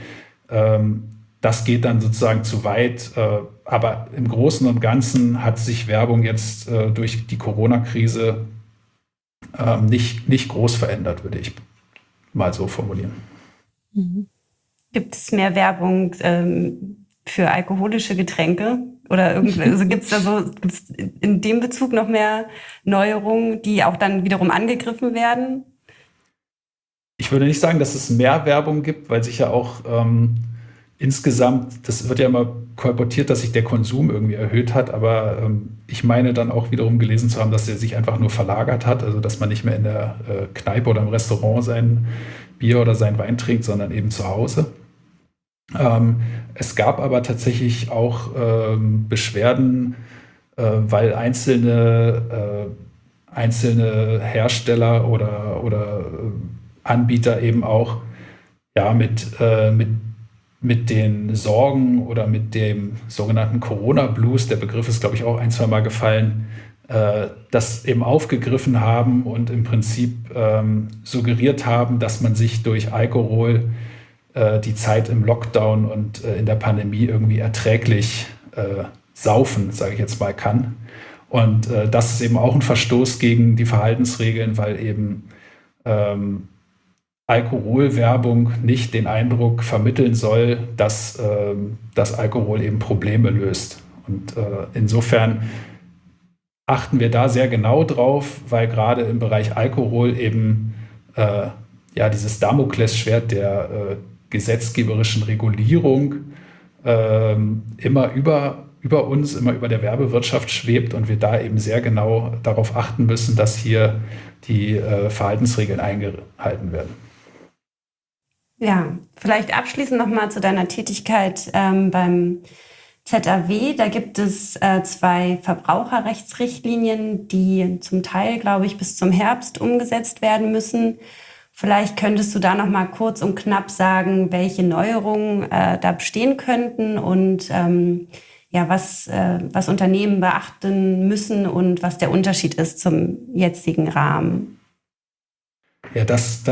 das geht dann sozusagen zu weit. Aber im Großen und Ganzen hat sich Werbung jetzt durch die Corona-Krise nicht groß verändert, würde ich mal so formulieren. Gibt es mehr Werbung für alkoholische Getränke? Oder irgendwie, also gibt's in dem Bezug noch mehr Neuerungen, die auch dann wiederum angegriffen werden? Ich würde nicht sagen, dass es mehr Werbung gibt, weil sich ja auch insgesamt, das wird ja immer kolportiert, dass sich der Konsum irgendwie erhöht hat, aber ich meine dann auch wiederum gelesen zu haben, dass er sich einfach nur verlagert hat, also dass man nicht mehr in der Kneipe oder im Restaurant sein Bier oder sein Wein trinkt, sondern eben zu Hause. Es gab aber tatsächlich auch Beschwerden, weil einzelne Hersteller oder Anbieter eben auch mit den Sorgen oder mit dem sogenannten Corona-Blues, der Begriff ist, glaube ich, auch ein, zwei Mal gefallen, das eben aufgegriffen haben und im Prinzip suggeriert haben, dass man sich durch Alkohol die Zeit im Lockdown und in der Pandemie irgendwie erträglich saufen, sage ich jetzt mal, kann. Und das ist eben auch ein Verstoß gegen die Verhaltensregeln, weil eben Alkoholwerbung nicht den Eindruck vermitteln soll, dass Alkohol eben Probleme löst. Und insofern achten wir da sehr genau drauf, weil gerade im Bereich Alkohol eben dieses Damoklesschwert der gesetzgeberischen Regulierung immer über über uns, immer über der Werbewirtschaft schwebt und wir da eben sehr genau darauf achten müssen, dass hier die Verhaltensregeln eingehalten werden. Ja, vielleicht abschließend nochmal zu deiner Tätigkeit beim ZAW. Da gibt es 2 Verbraucherrechtsrichtlinien, die zum Teil, glaube ich, bis zum Herbst umgesetzt werden müssen. Vielleicht könntest du da noch mal kurz und knapp sagen, welche Neuerungen da bestehen könnten und was Unternehmen beachten müssen und was der Unterschied ist zum jetzigen Rahmen. Ja, das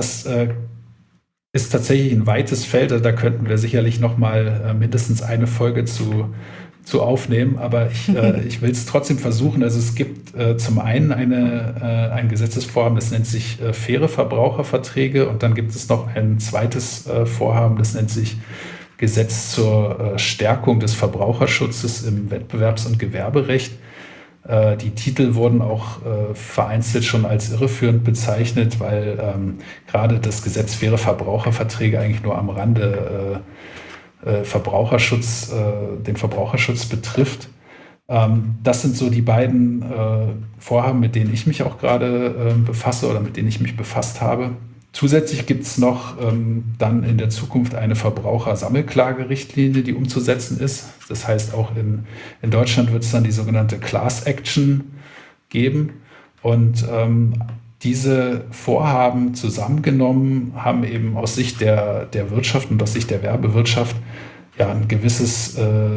ist tatsächlich ein weites Feld. Da könnten wir sicherlich noch mal mindestens eine Folge zu aufnehmen, aber ich will es trotzdem versuchen. Also es gibt zum einen ein Gesetzesvorhaben, das nennt sich faire Verbraucherverträge, und dann gibt es noch ein zweites Vorhaben, das nennt sich Gesetz zur Stärkung des Verbraucherschutzes im Wettbewerbs- und Gewerberecht. Die Titel wurden auch vereinzelt schon als irreführend bezeichnet, weil gerade das Gesetz faire Verbraucherverträge eigentlich nur am Rande den Verbraucherschutz betrifft. Das sind so die beiden Vorhaben, mit denen ich mich auch gerade befasse oder mit denen ich mich befasst habe. Zusätzlich gibt es noch dann in der Zukunft eine Verbrauchersammelklagerichtlinie, die umzusetzen ist. Das heißt, auch in Deutschland wird es dann die sogenannte Class Action geben. Und diese Vorhaben zusammengenommen haben eben aus Sicht der Wirtschaft und aus Sicht der Werbewirtschaft ja ein gewisses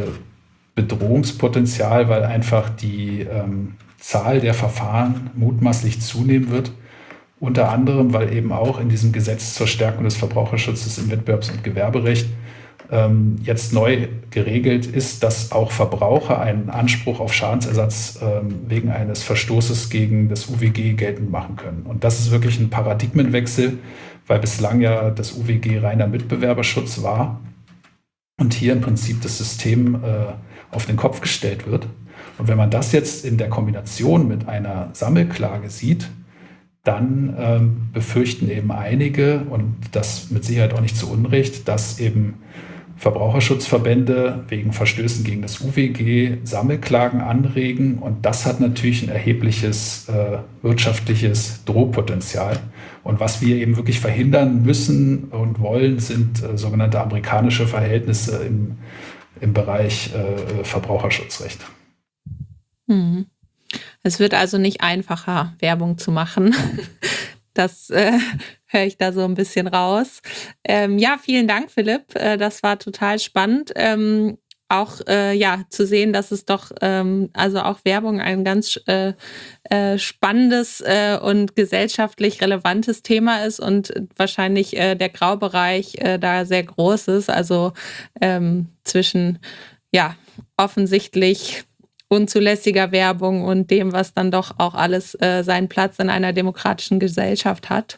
Bedrohungspotenzial, weil einfach die Zahl der Verfahren mutmaßlich zunehmen wird. Unter anderem, weil eben auch in diesem Gesetz zur Stärkung des Verbraucherschutzes im Wettbewerbs- und Gewerberecht jetzt neu geregelt ist, dass auch Verbraucher einen Anspruch auf Schadensersatz wegen eines Verstoßes gegen das UWG geltend machen können. Und das ist wirklich ein Paradigmenwechsel, weil bislang ja das UWG reiner Mitbewerberschutz war und hier im Prinzip das System auf den Kopf gestellt wird. Und wenn man das jetzt in der Kombination mit einer Sammelklage sieht, dann befürchten eben einige, und das mit Sicherheit auch nicht zu Unrecht, dass eben Verbraucherschutzverbände wegen Verstößen gegen das UWG Sammelklagen anregen. Und das hat natürlich ein erhebliches wirtschaftliches Drohpotenzial. Und was wir eben wirklich verhindern müssen und wollen, sind sogenannte amerikanische Verhältnisse im Bereich Verbraucherschutzrecht. Mhm. Es wird also nicht einfacher, Werbung zu machen. Das höre ich da so ein bisschen raus. Ja, vielen Dank, Philipp. Das war total spannend. Auch zu sehen, dass es doch also auch Werbung ein ganz spannendes und gesellschaftlich relevantes Thema ist und wahrscheinlich der Graubereich da sehr groß ist. Also zwischen offensichtlich unzulässiger Werbung und dem, was dann doch auch alles seinen Platz in einer demokratischen Gesellschaft hat.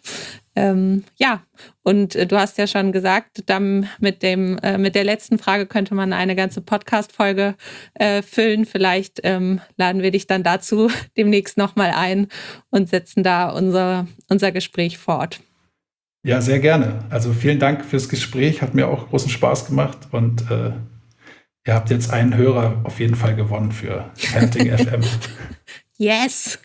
Und du hast ja schon gesagt, dann mit der letzten Frage könnte man eine ganze Podcast-Folge füllen. Vielleicht laden wir dich dann dazu demnächst nochmal ein und setzen da unser Gespräch fort. Ja, sehr gerne. Also vielen Dank fürs Gespräch, hat mir auch großen Spaß gemacht, und ihr habt jetzt einen Hörer auf jeden Fall gewonnen für Parenting FM. Yes!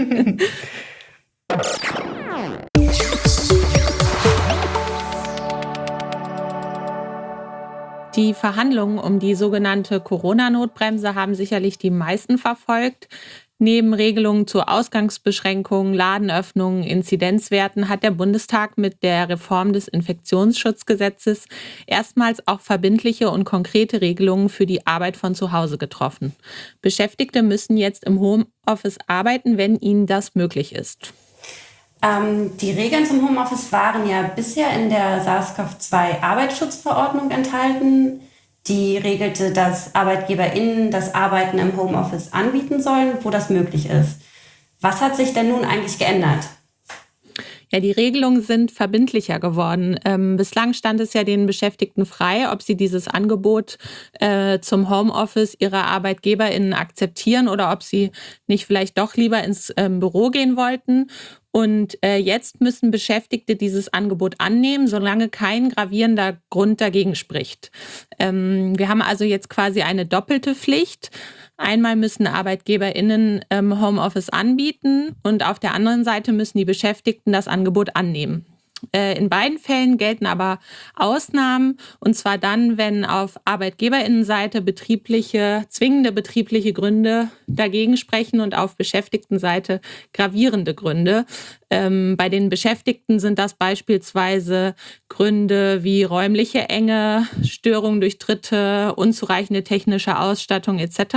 Die Verhandlungen um die sogenannte Corona-Notbremse haben sicherlich die meisten verfolgt. Neben Regelungen zur Ausgangsbeschränkung, Ladenöffnungen, Inzidenzwerten hat der Bundestag mit der Reform des Infektionsschutzgesetzes erstmals auch verbindliche und konkrete Regelungen für die Arbeit von zu Hause getroffen. Beschäftigte müssen jetzt im Homeoffice arbeiten, wenn ihnen das möglich ist. Die Regeln zum Homeoffice waren ja bisher in der SARS-CoV-2-Arbeitsschutzverordnung enthalten. Die regelte, dass ArbeitgeberInnen das Arbeiten im Homeoffice anbieten sollen, wo das möglich ist. Was hat sich denn nun eigentlich geändert? Ja, die Regelungen sind verbindlicher geworden. Bislang stand es ja den Beschäftigten frei, ob sie dieses Angebot zum Homeoffice ihrer ArbeitgeberInnen akzeptieren oder ob sie nicht vielleicht doch lieber ins Büro gehen wollten. Und jetzt müssen Beschäftigte dieses Angebot annehmen, solange kein gravierender Grund dagegen spricht. Wir haben also jetzt quasi eine doppelte Pflicht. Einmal müssen ArbeitgeberInnen Homeoffice anbieten und auf der anderen Seite müssen die Beschäftigten das Angebot annehmen. In beiden Fällen gelten aber Ausnahmen, und zwar dann, wenn auf ArbeitgeberInnenseite zwingende betriebliche Gründe dagegen sprechen und auf Beschäftigtenseite gravierende Gründe. Bei den Beschäftigten sind das beispielsweise Gründe wie räumliche Enge, Störung durch Dritte, unzureichende technische Ausstattung etc.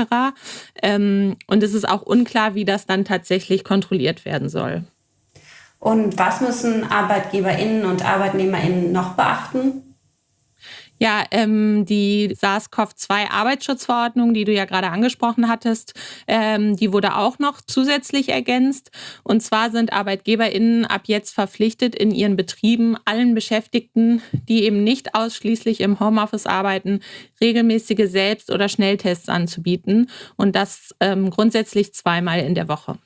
Und es ist auch unklar, wie das dann tatsächlich kontrolliert werden soll. Und was müssen ArbeitgeberInnen und ArbeitnehmerInnen noch beachten? Ja, die SARS-CoV-2-Arbeitsschutzverordnung, die du ja gerade angesprochen hattest, die wurde auch noch zusätzlich ergänzt. Und zwar sind ArbeitgeberInnen ab jetzt verpflichtet, in ihren Betrieben allen Beschäftigten, die eben nicht ausschließlich im Homeoffice arbeiten, regelmäßige Selbst- oder Schnelltests anzubieten. Und das grundsätzlich 2-mal in der Woche.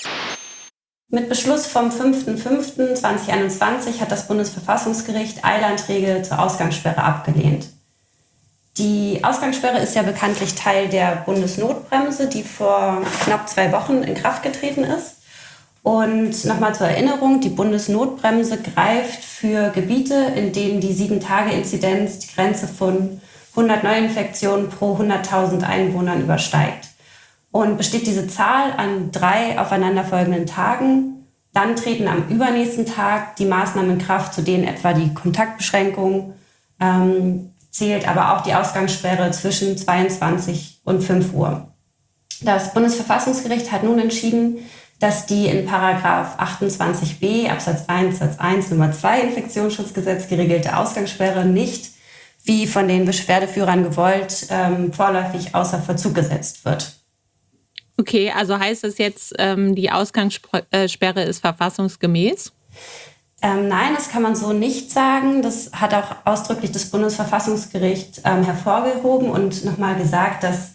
Mit Beschluss vom 5.5.2021 hat das Bundesverfassungsgericht Eilanträge zur Ausgangssperre abgelehnt. Die Ausgangssperre ist ja bekanntlich Teil der Bundesnotbremse, die vor knapp 2 Wochen in Kraft getreten ist. Und nochmal zur Erinnerung, die Bundesnotbremse greift für Gebiete, in denen die 7-Tage-Inzidenz die Grenze von 100 Neuinfektionen pro 100.000 Einwohnern übersteigt. Und besteht diese Zahl an 3 aufeinanderfolgenden Tagen, dann treten am übernächsten Tag die Maßnahmen in Kraft, zu denen etwa die Kontaktbeschränkung zählt, aber auch die Ausgangssperre zwischen 22 und 5 Uhr. Das Bundesverfassungsgericht hat nun entschieden, dass die in Paragraph 28b Absatz 1 Satz 1 Nummer 2 Infektionsschutzgesetz geregelte Ausgangssperre nicht, wie von den Beschwerdeführern gewollt, vorläufig außer Vollzug gesetzt wird. Okay, also heißt das jetzt, die Ausgangssperre ist verfassungsgemäß? Nein, das kann man so nicht sagen. Das hat auch ausdrücklich das Bundesverfassungsgericht hervorgehoben und nochmal gesagt, dass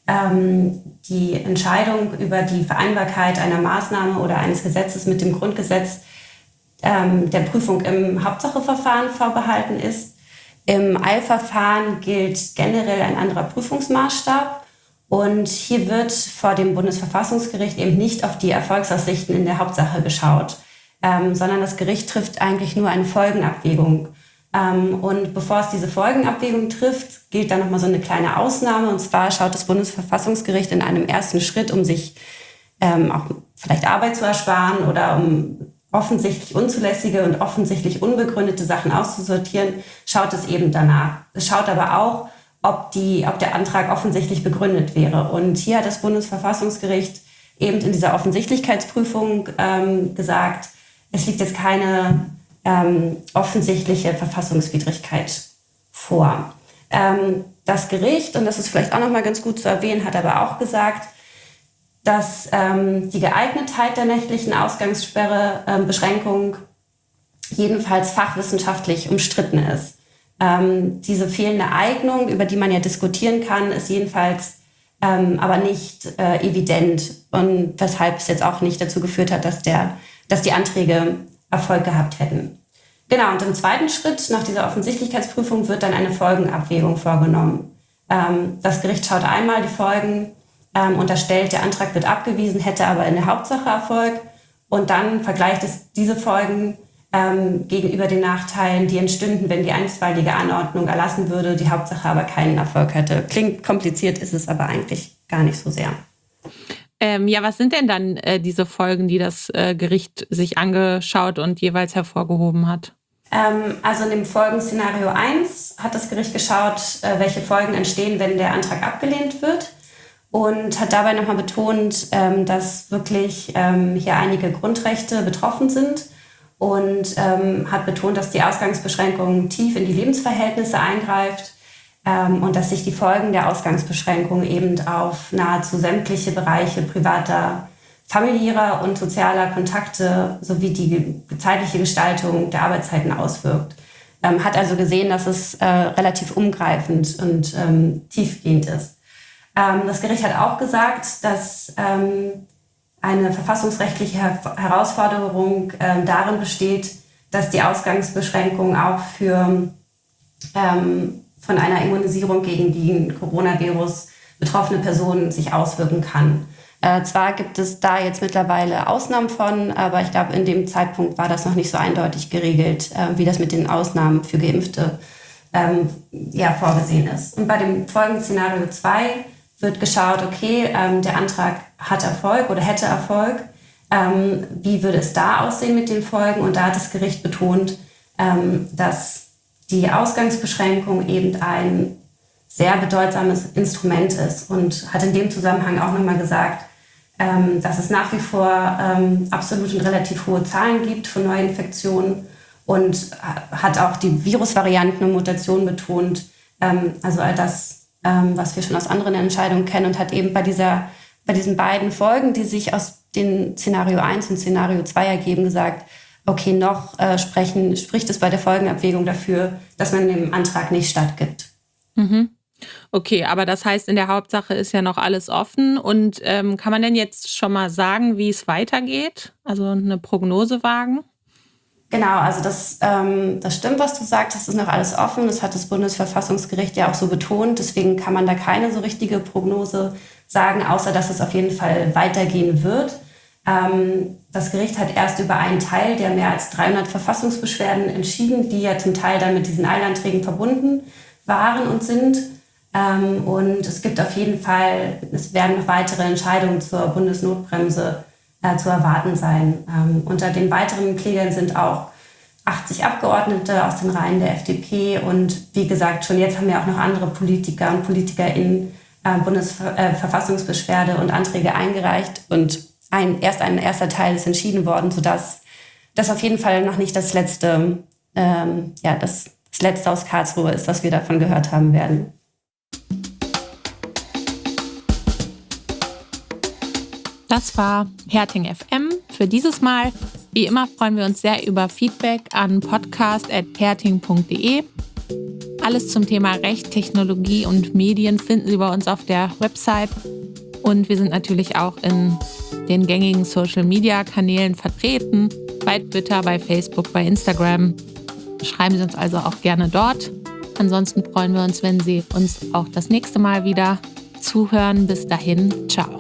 die Entscheidung über die Vereinbarkeit einer Maßnahme oder eines Gesetzes mit dem Grundgesetz der Prüfung im Hauptsacheverfahren vorbehalten ist. Im Eilverfahren gilt generell ein anderer Prüfungsmaßstab. Und hier wird vor dem Bundesverfassungsgericht eben nicht auf die Erfolgsaussichten in der Hauptsache geschaut, sondern das Gericht trifft eigentlich nur eine Folgenabwägung. Und bevor es diese Folgenabwägung trifft, gilt dann nochmal so eine kleine Ausnahme. Und zwar schaut das Bundesverfassungsgericht in einem ersten Schritt, um sich auch vielleicht Arbeit zu ersparen oder um offensichtlich unzulässige und offensichtlich unbegründete Sachen auszusortieren, schaut es eben danach. Es schaut aber auch, ob der Antrag offensichtlich begründet wäre. Und hier hat das Bundesverfassungsgericht eben in dieser Offensichtlichkeitsprüfung gesagt, es liegt jetzt keine offensichtliche Verfassungswidrigkeit vor. Das Gericht, und das ist vielleicht auch noch mal ganz gut zu erwähnen, hat aber auch gesagt, dass die Geeignetheit der nächtlichen Ausgangssperre Beschränkung jedenfalls fachwissenschaftlich umstritten ist. Diese fehlende Eignung, über die man ja diskutieren kann, ist jedenfalls aber nicht evident und weshalb es jetzt auch nicht dazu geführt hat, dass die Anträge Erfolg gehabt hätten. Genau, und im zweiten Schritt nach dieser Offensichtlichkeitsprüfung wird dann eine Folgenabwägung vorgenommen. Das Gericht schaut einmal die Folgen, unterstellt, der Antrag wird abgewiesen, hätte aber in der Hauptsache Erfolg und dann vergleicht es diese Folgen gegenüber den Nachteilen, die entstünden, wenn die einstweilige Anordnung erlassen würde, die Hauptsache aber keinen Erfolg hätte. Klingt kompliziert, ist es aber eigentlich gar nicht so sehr. Ja, was sind denn dann diese Folgen, die das Gericht sich angeschaut und jeweils hervorgehoben hat? Also in dem Folgenszenario 1 hat das Gericht geschaut, welche Folgen entstehen, wenn der Antrag abgelehnt wird und hat dabei nochmal betont, dass wirklich hier einige Grundrechte betroffen sind. Und hat betont, dass die Ausgangsbeschränkung tief in die Lebensverhältnisse eingreift und dass sich die Folgen der Ausgangsbeschränkung eben auf nahezu sämtliche Bereiche privater, familiärer und sozialer Kontakte sowie die zeitliche Gestaltung der Arbeitszeiten auswirkt. Hat also gesehen, dass es relativ umgreifend und tiefgehend ist. Das Gericht hat auch gesagt, dass eine verfassungsrechtliche Herausforderung darin besteht, dass die Ausgangsbeschränkung auch für von einer Immunisierung gegen den Coronavirus betroffene Personen sich auswirken kann. Zwar gibt es da jetzt mittlerweile Ausnahmen von, aber ich glaube, in dem Zeitpunkt war das noch nicht so eindeutig geregelt, wie das mit den Ausnahmen für Geimpfte vorgesehen ist. Und bei dem Folgenszenario 2 wird geschaut, okay, der Antrag hat Erfolg oder hätte Erfolg. Wie würde es da aussehen mit den Folgen? Und da hat das Gericht betont, dass die Ausgangsbeschränkung eben ein sehr bedeutsames Instrument ist und hat in dem Zusammenhang auch nochmal gesagt, dass es nach wie vor absolut und relativ hohe Zahlen gibt von Neuinfektionen und hat auch die Virusvarianten und Mutationen betont, also all das, was wir schon aus anderen Entscheidungen kennen, und hat eben bei diesen beiden Folgen, die sich aus den Szenario 1 und Szenario 2 ergeben, gesagt, okay, noch spricht es bei der Folgenabwägung dafür, dass man dem Antrag nicht stattgibt. Mhm. Okay, aber das heißt, in der Hauptsache ist ja noch alles offen. Und kann man denn jetzt schon mal sagen, wie es weitergeht? Also eine Prognose wagen? Genau, also das stimmt, was du sagst, das ist noch alles offen. Das hat das Bundesverfassungsgericht ja auch so betont. Deswegen kann man da keine so richtige Prognose sagen, außer dass es auf jeden Fall weitergehen wird. Das Gericht hat erst über einen Teil der mehr als 300 Verfassungsbeschwerden entschieden, die ja zum Teil dann mit diesen Eilanträgen verbunden waren und sind. Und es gibt auf jeden Fall, es werden noch weitere Entscheidungen zur Bundesnotbremse zu erwarten sein. Unter den weiteren Klägern sind auch 80 Abgeordnete aus den Reihen der FDP. Und wie gesagt, schon jetzt haben wir auch noch andere Politiker und PolitikerInnen Bundesverfassungsbeschwerde und Anträge eingereicht. Und ein erster Teil ist entschieden worden, sodass das auf jeden Fall noch nicht das Letzte aus Karlsruhe ist, was wir davon gehört haben werden. Das war Herting FM für dieses Mal. Wie immer freuen wir uns sehr über Feedback an podcast@herting.de. Alles zum Thema Recht, Technologie und Medien finden Sie bei uns auf der Website. Und wir sind natürlich auch in den gängigen Social-Media-Kanälen vertreten. Bei Twitter, bei Facebook, bei Instagram. Schreiben Sie uns also auch gerne dort. Ansonsten freuen wir uns, wenn Sie uns auch das nächste Mal wieder zuhören. Bis dahin, ciao.